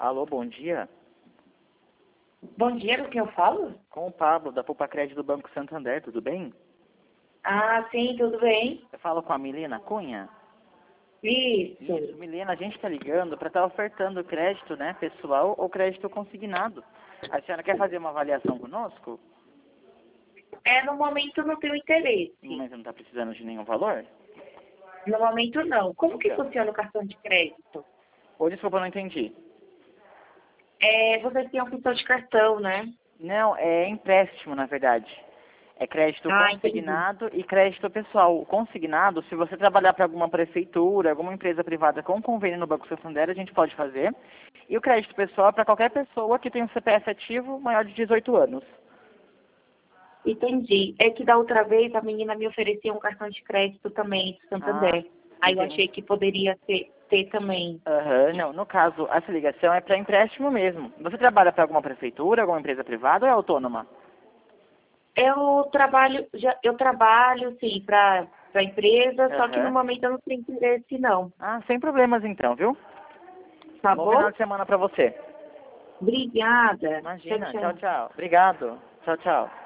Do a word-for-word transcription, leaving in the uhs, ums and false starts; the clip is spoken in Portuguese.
Alô, bom dia. Bom dia, com quem eu falo? Com o Pablo, da Poupa Crédito do Banco Santander, tudo bem? Ah, sim, tudo bem? Eu falo com a Milena Cunha? Isso. Isso, Milena, a gente está ligando para estar ofertando crédito, né, pessoal ou crédito consignado. A senhora quer fazer uma avaliação conosco? É, no momento não tenho interesse. Mas não está precisando de nenhum valor? No momento não. Como que Então. funciona o cartão de crédito? Ou desculpa, eu não entendi. É, vocês têm opção de cartão, né? Não, é empréstimo, na verdade. É crédito Ah, entendi. consignado e crédito pessoal. O consignado, se você trabalhar para alguma prefeitura, alguma empresa privada com convênio no Banco Santander, a gente pode fazer. E o crédito pessoal é para qualquer pessoa que tem um C P F ativo maior de dezoito anos. Entendi. É que da outra vez a menina me oferecia um cartão de crédito também de Santander. Ah, Aí eu entendi. achei que poderia ter, ter também. Aham, não, no caso, essa ligação é para empréstimo mesmo. Você trabalha para alguma prefeitura, alguma empresa privada ou é autônoma? Eu trabalho, já, eu trabalho, sim, para a empresa, só que no Aham. momento eu não tenho interesse, não. Ah, sem problemas então, viu? Tá Bom bom? final de semana para você. Obrigada. Imagina, Tchau, tchau, tchau. tchau. Obrigado. Tchau, tchau.